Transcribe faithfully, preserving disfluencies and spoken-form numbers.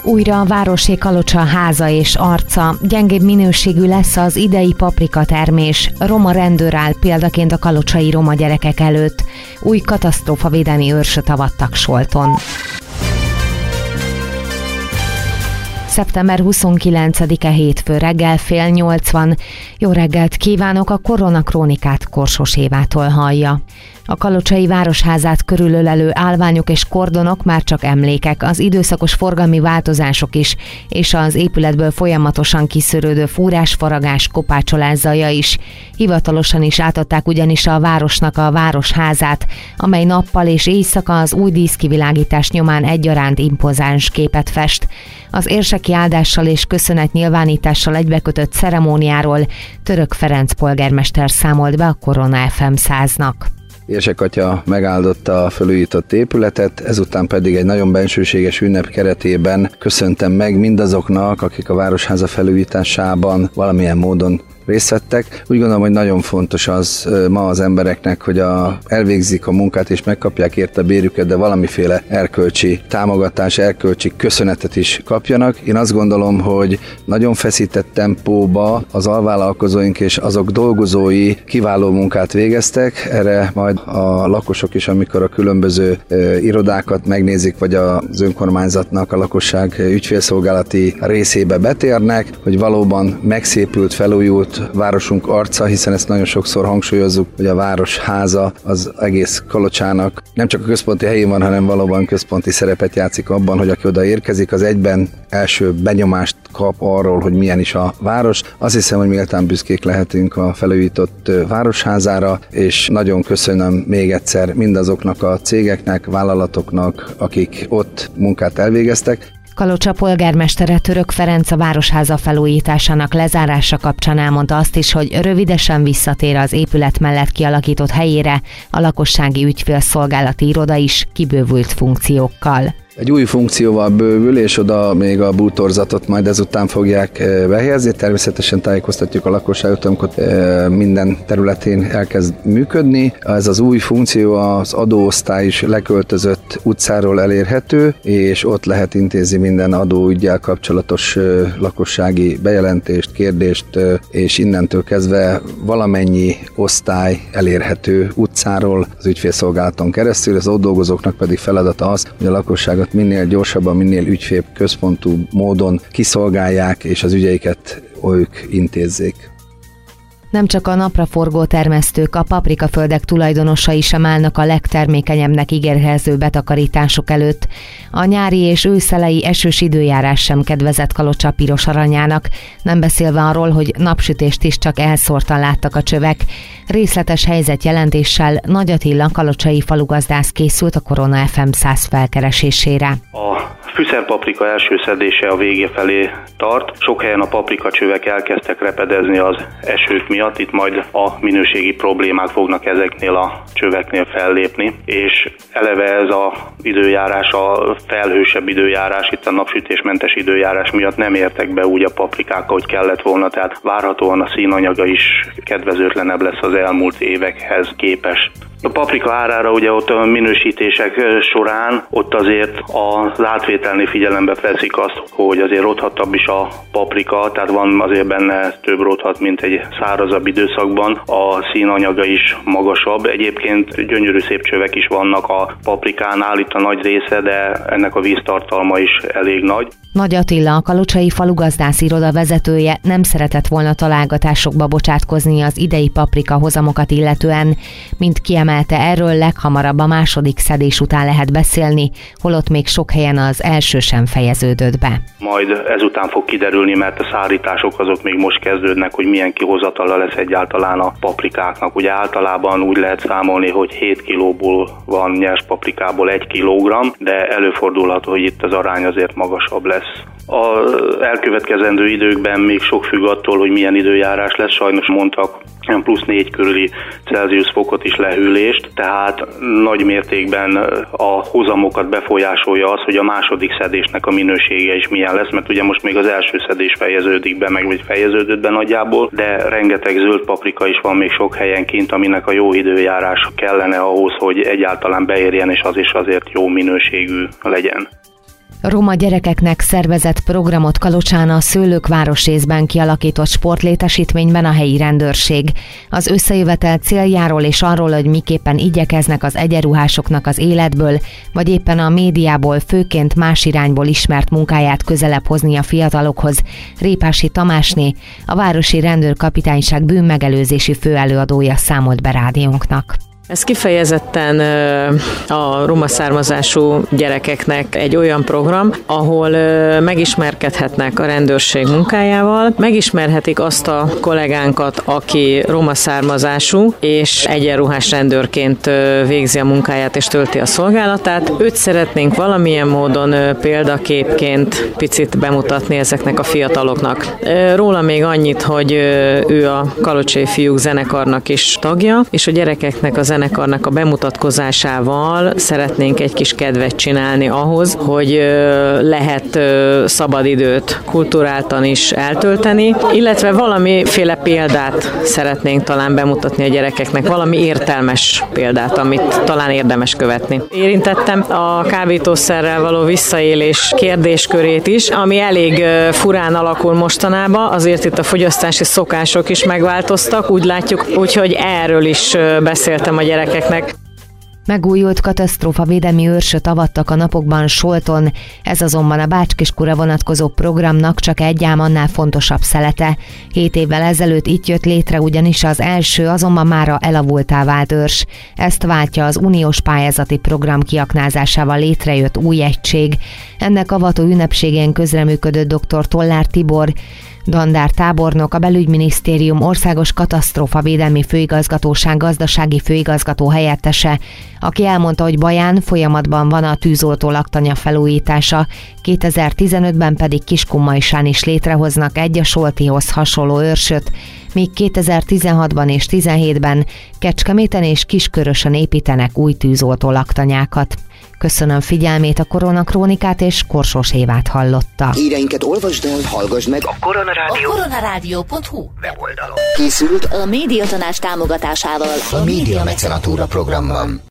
Újra a városi Kalocsa háza és arca, gyengébb minőségű lesz az idei paprika termés, roma rendőr áll példaként a kalocsai roma gyerekek előtt, új katasztrófavédelmi őrsöt avattak Solton. szeptember huszonkilencedike hétfő reggel fél nyolc van. Jó reggelt kívánok, a Korona Krónikát Korsos Évától hallja. A kalocsai városházát körülölelő állványok és kordonok már csak emlékek, az időszakos forgalmi változások is, és az épületből folyamatosan kiszűrődő fúrás, faragás, kopácsolás zaja is. Hivatalosan is átadták ugyanis a városnak a városházát, amely nappal és éjszaka az új díszkivilágítás nyomán egyaránt impozáns képet fest. Az érseki áldással és köszönetnyilvánítással egybekötött ceremóniáról Török Ferenc polgármester számolt be a Korona ef em száznak. Érsek atya megáldotta a felújított épületet, ezután pedig egy nagyon bensőséges ünnep keretében köszöntem meg mindazoknak, akik a városháza felújításában valamilyen módon részt vettek. Úgy gondolom, hogy nagyon fontos az ma az embereknek, hogy a, elvégzik a munkát és megkapják érte bérüket, de valamiféle erkölcsi támogatás, erkölcsi köszönetet is kapjanak. Én azt gondolom, hogy nagyon feszített tempóba az alvállalkozóink és azok dolgozói kiváló munkát végeztek. Erre majd a lakosok is, amikor a különböző e, irodákat megnézik, vagy az önkormányzatnak a lakosság ügyfélszolgálati részébe betérnek, hogy valóban megszépült, felújult városunk arca, hiszen ezt nagyon sokszor hangsúlyozzuk, hogy a városháza az egész Kalocsának nem csak a központi helyén van, hanem valóban központi szerepet játszik abban, hogy aki oda érkezik, az egyben első benyomást kap arról, hogy milyen is a város. Azt hiszem, hogy méltán büszkék lehetünk a felújított városházára, és nagyon köszönöm még egyszer mindazoknak a cégeknek, vállalatoknak, akik ott munkát elvégeztek. Kalocsa polgármestere Török Ferenc a városháza felújításának lezárása kapcsán elmondta azt is, hogy rövidesen visszatér az épület mellett kialakított helyére a lakossági ügyfélszolgálati iroda is kibővült funkciókkal. Egy új funkcióval bővül, és oda még a bútorzatot majd ezután fogják behelyezni. Természetesen tájékoztatjuk a lakosságot, amikor minden területén elkezd működni. Ez az új funkció az adóosztály is leköltözött utcáról elérhető, és ott lehet intézni minden adóüggyel kapcsolatos lakossági bejelentést, kérdést, és innentől kezdve valamennyi osztály elérhető utcáról az ügyfélszolgálaton keresztül. Az ott dolgozóknak pedig feladata az, hogy a lakosságot minél gyorsabban, minél ügyfélközpontú módon kiszolgálják, és az ügyeiket ők intézzék. Nem csak a napraforgó termesztők, a paprikaföldek tulajdonosai sem állnak a legtermékenyebbnek ígérkező betakarítások előtt. A nyári és őszelei esős időjárás sem kedvezett Kalocsa piros aranyának, nem beszélve arról, hogy napsütést is csak elszórtan láttak a csövek. Részletes helyzetjelentéssel Nagy Attila kalocsai falugazdász készült a Korona ef em száz felkeresésére. A fűszerpaprika első szedése a vége felé tart. Sok helyen a paprikacsövek elkezdtek repedezni az esők miatt, itt majd a minőségi problémák fognak ezeknél a csöveknél fellépni, és eleve ez az időjárás, a felhősebb időjárás, itt a napsütésmentes időjárás miatt nem értek be úgy a paprikák, ahogy kellett volna, tehát várhatóan a színanyaga is kedvezőtlenebb lesz az elmúlt évekhez képest. A paprika árára ugye ott a minősítések során ott azért az átvételnél figyelembe veszik azt, hogy azért rothatabb is a paprika, tehát van azért benne több rothat, mint egy szárazabb időszakban. A színanyaga is magasabb. Egyébként gyönyörű szép csövek is vannak a paprikánál, itt a nagy része, de ennek a víztartalma is elég nagy. Nagy Attila, a kalocsai falugazdász iroda vezetője nem szeretett volna találgatásokba bocsátkozni az idei paprika hozamokat illetően, mint kiemelte, erről leghamarabb a második szedés után lehet beszélni, holott még sok helyen az első sem fejeződött be. Majd ezután fog kiderülni, mert a szárítások azok még most kezdődnek, hogy milyen kihozatala lesz egyáltalán a paprikáknak. Ugye általában úgy lehet számolni, hogy hét kilóból van nyers paprikából egy kilogramm, de előfordulhat, hogy itt az arány azért magasabb lesz. Az elkövetkezendő időkben még sok függ attól, hogy milyen időjárás lesz, sajnos mondtak plusz négy körüli Celsius fokot is lehűlést, tehát nagy mértékben a hozamokat befolyásolja az, hogy a második szedésnek a minősége is milyen lesz, mert ugye most még az első szedés fejeződik be, meg vagy fejeződött be nagyjából, de rengeteg zöld paprika is van még sok helyen kint, aminek a jó időjárás kellene ahhoz, hogy egyáltalán beérjen, és az is azért jó minőségű legyen. Roma gyerekeknek szervezett programot Kalocsán a Szőlők városrészben kialakított sportlétesítményben a helyi rendőrség. Az összejövetel céljáról és arról, hogy miképpen igyekeznek az egyenruhásoknak az életből, vagy éppen a médiából, főként más irányból ismert munkáját közelebb hozni a fiatalokhoz, Répási Tamásné, a városi rendőrkapitányság bűnmegelőzési főelőadója számolt be rádiónknak. Ez kifejezetten a roma származású gyerekeknek egy olyan program, ahol megismerkedhetnek a rendőrség munkájával, megismerhetik azt a kollégánkat, aki roma származású, és egyenruhás rendőrként végzi a munkáját és tölti a szolgálatát. Őt szeretnénk valamilyen módon példaképként picit bemutatni ezeknek a fiataloknak. Róla még annyit, hogy ő a Kalocsai Fiúk zenekarnak is tagja, és a gyerekeknek a zenekarnak a bemutatkozásával szeretnénk egy kis kedvet csinálni ahhoz, hogy lehet szabadidőt kulturáltan is eltölteni, illetve valamiféle példát szeretnénk talán bemutatni a gyerekeknek, valami értelmes példát, amit talán érdemes követni. Érintettem a kábítószerrel való visszaélés kérdéskörét is, ami elég furán alakul mostanában, azért itt a fogyasztási szokások is megváltoztak, úgy látjuk, úgyhogy erről is beszéltem a gyerekeknek. Megújult katasztrófavédelmi őrsöt avattak a napokban Solton, ez azonban a Bács-Kiskúra vonatkozó programnak csak egy ám annál fontosabb szelete. Hét évvel ezelőtt itt jött létre ugyanis az első, azonban mára elavultá vált őrs. Ezt váltja az uniós pályázati program kiaknázásával létrejött új egység. Ennek avató ünnepségén közreműködött dr. Tollár Tibor, Dandár tábornok, a Belügyminisztérium Országos Katasztrófavédelmi Főigazgatóság gazdasági főigazgató helyettese, aki elmondta, hogy Baján folyamatban van a tűzoltó laktanya felújítása, kétezer-tizenötben pedig Kiskunmajsán is létrehoznak egy a Soltihoz hasonló őrsöt, míg kétezer-tizenhatban és tizenhétben Kecskeméten és Kiskörösön építenek új tűzoltó laktanyákat. Köszönöm figyelmét, a Koronakrónikát és Korsós Évát hallotta. Híreinket olvasd el, hallgass meg a Koronarádió. A koronarádió pont hu weboldalon. Készült a Médiatanács támogatásával a Média Mecenatúra programban.